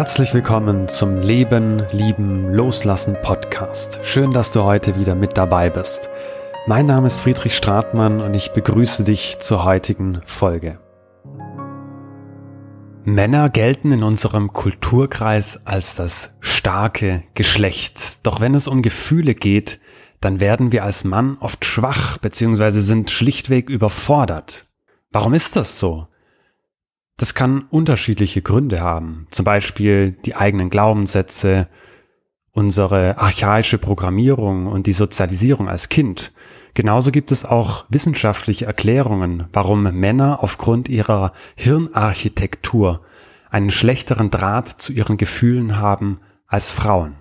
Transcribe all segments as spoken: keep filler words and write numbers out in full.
Herzlich willkommen zum Leben, Lieben, Loslassen Podcast. Schön, dass du heute wieder mit dabei bist. Mein Name ist Friedrich Stratmann und ich begrüße dich zur heutigen Folge. Männer gelten in unserem Kulturkreis als das starke Geschlecht. Doch wenn es um Gefühle geht, dann werden wir als Mann oft schwach bzw. sind schlichtweg überfordert. Warum ist das so? Das kann unterschiedliche Gründe haben, zum Beispiel die eigenen Glaubenssätze, unsere archaische Programmierung und die Sozialisierung als Kind. Genauso gibt es auch wissenschaftliche Erklärungen, warum Männer aufgrund ihrer Hirnarchitektur einen schlechteren Draht zu ihren Gefühlen haben als Frauen.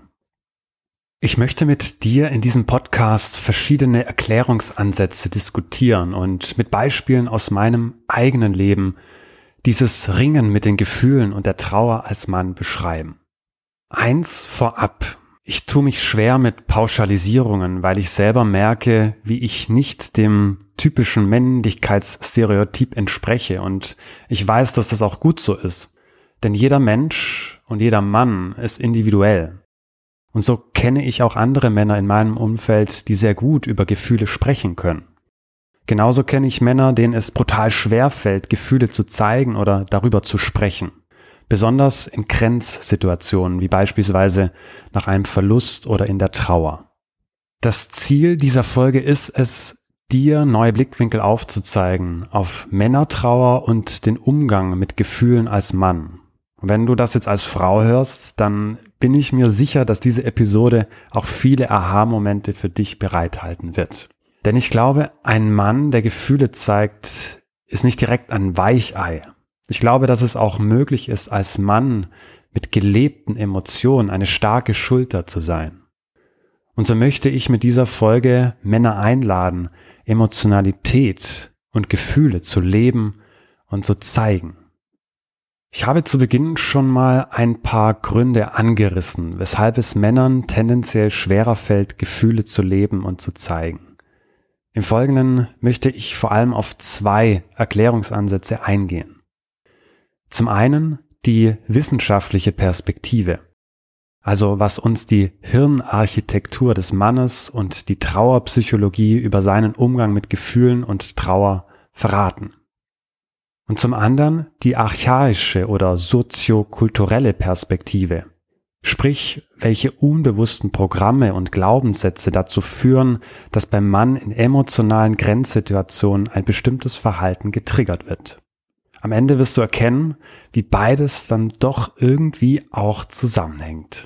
Ich möchte mit dir in diesem Podcast verschiedene Erklärungsansätze diskutieren und mit Beispielen aus meinem eigenen Leben dieses Ringen mit den Gefühlen und der Trauer als Mann beschreiben. Eins vorab. Ich tue mich schwer mit Pauschalisierungen, weil ich selber merke, wie ich nicht dem typischen Männlichkeitsstereotyp entspreche, und ich weiß, dass das auch gut so ist. Denn jeder Mensch und jeder Mann ist individuell. Und so kenne ich auch andere Männer in meinem Umfeld, die sehr gut über Gefühle sprechen können. Genauso kenne ich Männer, denen es brutal schwer fällt, Gefühle zu zeigen oder darüber zu sprechen. Besonders in Grenzsituationen, wie beispielsweise nach einem Verlust oder in der Trauer. Das Ziel dieser Folge ist es, dir neue Blickwinkel aufzuzeigen auf Männertrauer und den Umgang mit Gefühlen als Mann. Und wenn du das jetzt als Frau hörst, dann bin ich mir sicher, dass diese Episode auch viele Aha-Momente für dich bereithalten wird. Denn ich glaube, ein Mann, der Gefühle zeigt, ist nicht direkt ein Weichei. Ich glaube, dass es auch möglich ist, als Mann mit gelebten Emotionen eine starke Schulter zu sein. Und so möchte ich mit dieser Folge Männer einladen, Emotionalität und Gefühle zu leben und zu zeigen. Ich habe zu Beginn schon mal ein paar Gründe angerissen, weshalb es Männern tendenziell schwerer fällt, Gefühle zu leben und zu zeigen. Im Folgenden möchte ich vor allem auf zwei Erklärungsansätze eingehen. Zum einen die wissenschaftliche Perspektive, also was uns die Hirnarchitektur des Mannes und die Trauerpsychologie über seinen Umgang mit Gefühlen und Trauer verraten. Und zum anderen die archaische oder soziokulturelle Perspektive, sprich, welche unbewussten Programme und Glaubenssätze dazu führen, dass beim Mann in emotionalen Grenzsituationen ein bestimmtes Verhalten getriggert wird. Am Ende wirst du erkennen, wie beides dann doch irgendwie auch zusammenhängt.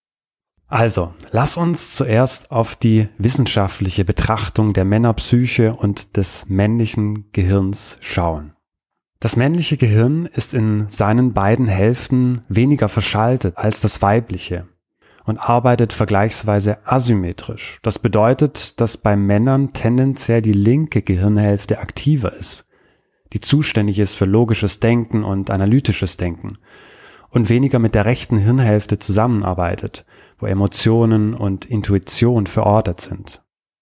Also, lass uns zuerst auf die wissenschaftliche Betrachtung der Männerpsyche und des männlichen Gehirns schauen. Das männliche Gehirn ist in seinen beiden Hälften weniger verschaltet als das weibliche und arbeitet vergleichsweise asymmetrisch. Das bedeutet, dass bei Männern tendenziell die linke Gehirnhälfte aktiver ist, die zuständig ist für logisches Denken und analytisches Denken, und weniger mit der rechten Hirnhälfte zusammenarbeitet, wo Emotionen und Intuition verortet sind.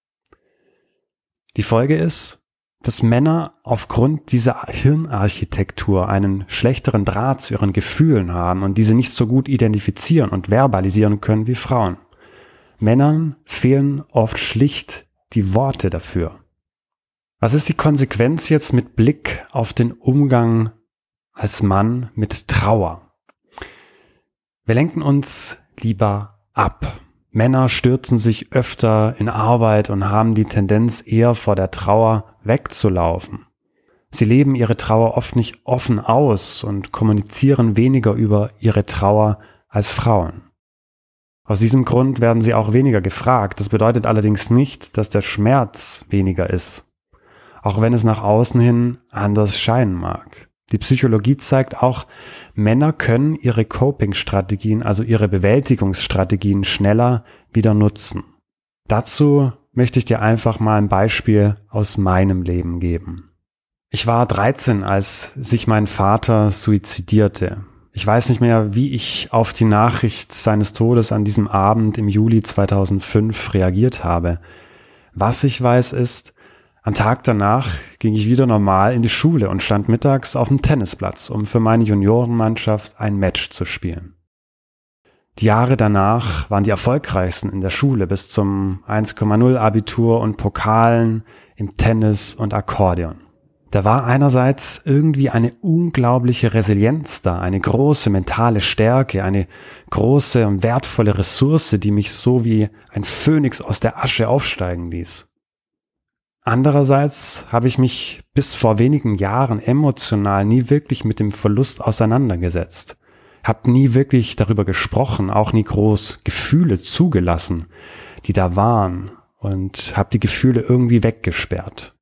Die Folge ist, dass Männer aufgrund dieser Hirnarchitektur einen schlechteren Draht zu ihren Gefühlen haben und diese nicht so gut identifizieren und verbalisieren können wie Frauen. Männern fehlen oft schlicht die Worte dafür. Was ist die Konsequenz jetzt mit Blick auf den Umgang als Mann mit Trauer? Wir lenken uns lieber ab. Männer stürzen sich öfter in Arbeit und haben die Tendenz, eher vor der Trauer wegzulaufen. Sie leben ihre Trauer oft nicht offen aus und kommunizieren weniger über ihre Trauer als Frauen. Aus diesem Grund werden sie auch weniger gefragt. Das bedeutet allerdings nicht, dass der Schmerz weniger ist, auch wenn es nach außen hin anders scheinen mag. Die Psychologie zeigt auch, Männer können ihre Coping-Strategien, also ihre Bewältigungsstrategien, schneller wieder nutzen. Dazu möchte ich dir einfach mal ein Beispiel aus meinem Leben geben. Ich war dreizehn, als sich mein Vater suizidierte. Ich weiß nicht mehr, wie ich auf die Nachricht seines Todes an diesem Abend im Juli zweitausendfünf reagiert habe. Was ich weiß ist, am Tag danach ging ich wieder normal in die Schule und stand mittags auf dem Tennisplatz, um für meine Juniorenmannschaft ein Match zu spielen. Die Jahre danach waren die erfolgreichsten in der Schule bis zum eins Komma null Abitur und Pokalen im Tennis und Akkordeon. Da war einerseits irgendwie eine unglaubliche Resilienz da, eine große mentale Stärke, eine große und wertvolle Ressource, die mich so wie ein Phönix aus der Asche aufsteigen ließ. Andererseits habe ich mich bis vor wenigen Jahren emotional nie wirklich mit dem Verlust auseinandergesetzt, habe nie wirklich darüber gesprochen, auch nie groß Gefühle zugelassen, die da waren, und habe die Gefühle irgendwie weggesperrt.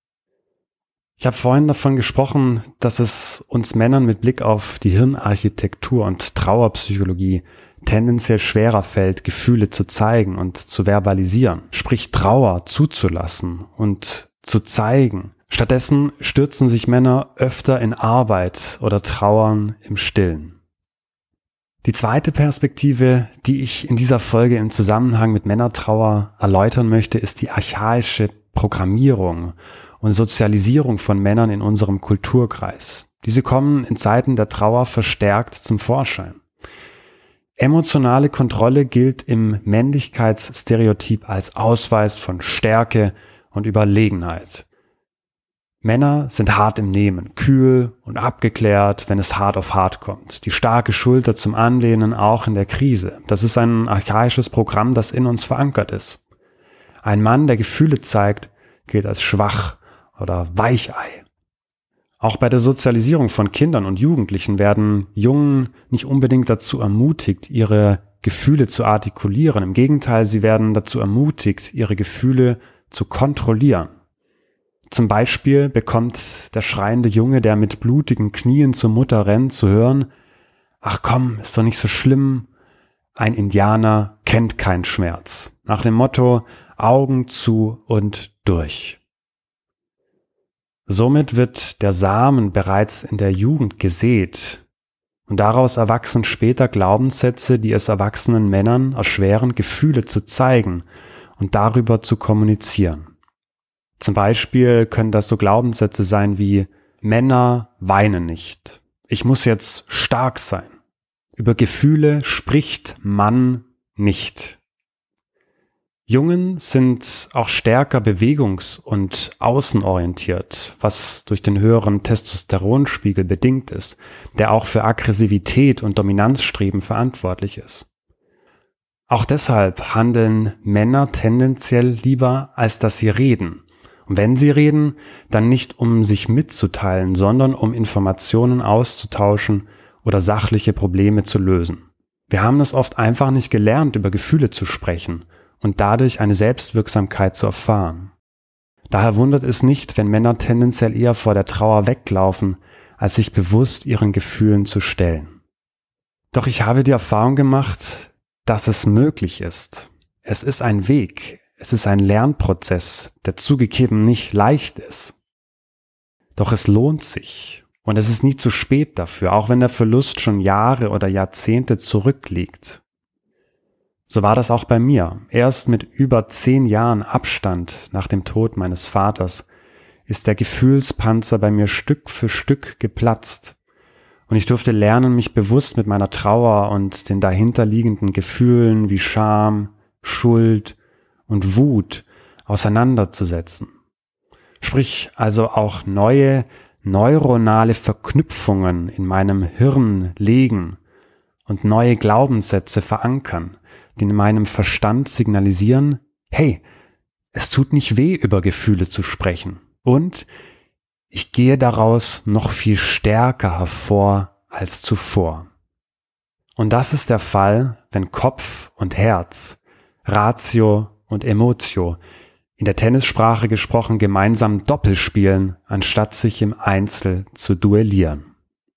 Ich habe vorhin davon gesprochen, dass es uns Männern mit Blick auf die Hirnarchitektur und Trauerpsychologie tendenziell schwerer fällt, Gefühle zu zeigen und zu verbalisieren, sprich Trauer zuzulassen und zu zeigen. Stattdessen stürzen sich Männer öfter in Arbeit oder trauern im Stillen. Die zweite Perspektive, die ich in dieser Folge im Zusammenhang mit Männertrauer erläutern möchte, ist die archaische Programmierung und Sozialisierung von Männern in unserem Kulturkreis. Diese kommen in Zeiten der Trauer verstärkt zum Vorschein. Emotionale Kontrolle gilt im Männlichkeitsstereotyp als Ausweis von Stärke und Überlegenheit. Männer sind hart im Nehmen, kühl und abgeklärt, wenn es hart auf hart kommt. Die starke Schulter zum Anlehnen auch in der Krise. Das ist ein archaisches Programm, das in uns verankert ist. Ein Mann, der Gefühle zeigt, gilt als schwach oder Weichei. Auch bei der Sozialisierung von Kindern und Jugendlichen werden Jungen nicht unbedingt dazu ermutigt, ihre Gefühle zu artikulieren. Im Gegenteil, sie werden dazu ermutigt, ihre Gefühle zu kontrollieren. Zum Beispiel bekommt der schreiende Junge, der mit blutigen Knien zur Mutter rennt, zu hören: Ach komm, ist doch nicht so schlimm. Ein Indianer kennt keinen Schmerz. Nach dem Motto: Augen zu und durch. Somit wird der Samen bereits in der Jugend gesät und daraus erwachsen später Glaubenssätze, die es erwachsenen Männern erschweren, Gefühle zu zeigen und darüber zu kommunizieren. Zum Beispiel können das so Glaubenssätze sein wie: Männer weinen nicht. Ich muss jetzt stark sein. Über Gefühle spricht Mann nicht. Jungen sind auch stärker bewegungs- und außenorientiert, was durch den höheren Testosteronspiegel bedingt ist, der auch für Aggressivität und Dominanzstreben verantwortlich ist. Auch deshalb handeln Männer tendenziell lieber, als dass sie reden. Und wenn sie reden, dann nicht um sich mitzuteilen, sondern um Informationen auszutauschen oder sachliche Probleme zu lösen. Wir haben es oft einfach nicht gelernt, über Gefühle zu sprechen und dadurch eine Selbstwirksamkeit zu erfahren. Daher wundert es nicht, wenn Männer tendenziell eher vor der Trauer weglaufen, als sich bewusst ihren Gefühlen zu stellen. Doch ich habe die Erfahrung gemacht, dass es möglich ist. Es ist ein Weg, es ist ein Lernprozess, der zugegeben nicht leicht ist. Doch es lohnt sich und es ist nie zu spät dafür, auch wenn der Verlust schon Jahre oder Jahrzehnte zurückliegt. So war das auch bei mir. Erst mit über zehn Jahren Abstand nach dem Tod meines Vaters ist der Gefühlspanzer bei mir Stück für Stück geplatzt. Und ich durfte lernen, mich bewusst mit meiner Trauer und den dahinterliegenden Gefühlen wie Scham, Schuld und Wut auseinanderzusetzen. Sprich also auch neue neuronale Verknüpfungen in meinem Hirn legen und neue Glaubenssätze verankern, die in meinem Verstand signalisieren: Hey, es tut nicht weh, über Gefühle zu sprechen. Und ich gehe daraus noch viel stärker hervor als zuvor. Und das ist der Fall, wenn Kopf und Herz, Ratio und Emotio, in der Tennissprache gesprochen, gemeinsam Doppel spielen, anstatt sich im Einzel zu duellieren.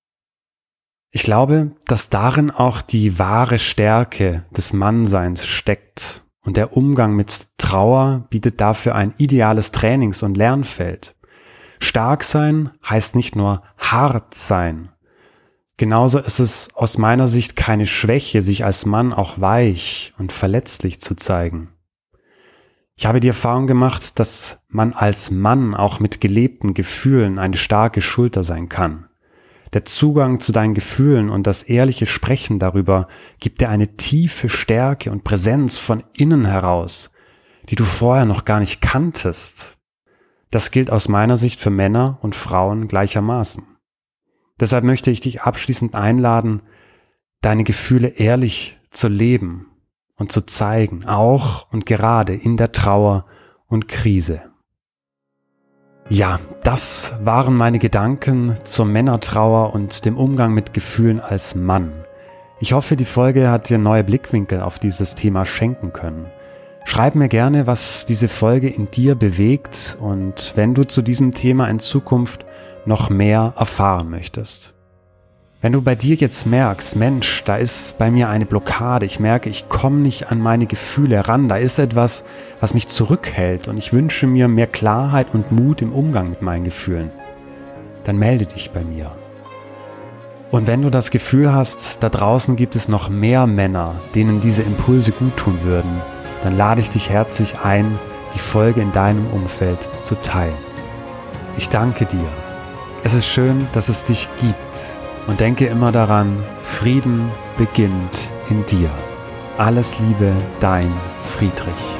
Ich glaube, dass darin auch die wahre Stärke des Mannseins steckt, und der Umgang mit Trauer bietet dafür ein ideales Trainings- und Lernfeld. Stark sein heißt nicht nur hart sein. Genauso ist es aus meiner Sicht keine Schwäche, sich als Mann auch weich und verletzlich zu zeigen. Ich habe die Erfahrung gemacht, dass man als Mann auch mit gelebten Gefühlen eine starke Schulter sein kann. Der Zugang zu deinen Gefühlen und das ehrliche Sprechen darüber gibt dir eine tiefe Stärke und Präsenz von innen heraus, die du vorher noch gar nicht kanntest. Das gilt aus meiner Sicht für Männer und Frauen gleichermaßen. Deshalb möchte ich dich abschließend einladen, deine Gefühle ehrlich zu leben und zu zeigen, auch und gerade in der Trauer und Krise. Ja, das waren meine Gedanken zur Männertrauer und dem Umgang mit Gefühlen als Mann. Ich hoffe, die Folge hat dir neue Blickwinkel auf dieses Thema schenken können. Schreib mir gerne, was diese Folge in dir bewegt und wenn du zu diesem Thema in Zukunft noch mehr erfahren möchtest. Wenn du bei dir jetzt merkst, Mensch, da ist bei mir eine Blockade, ich merke, ich komme nicht an meine Gefühle ran, da ist etwas, was mich zurückhält und ich wünsche mir mehr Klarheit und Mut im Umgang mit meinen Gefühlen, dann melde dich bei mir. Und wenn du das Gefühl hast, da draußen gibt es noch mehr Männer, denen diese Impulse guttun würden, dann lade ich dich herzlich ein, die Folge in deinem Umfeld zu teilen. Ich danke dir. Es ist schön, dass es dich gibt. Und denke immer daran, Frieden beginnt in dir. Alles Liebe, dein Friedrich.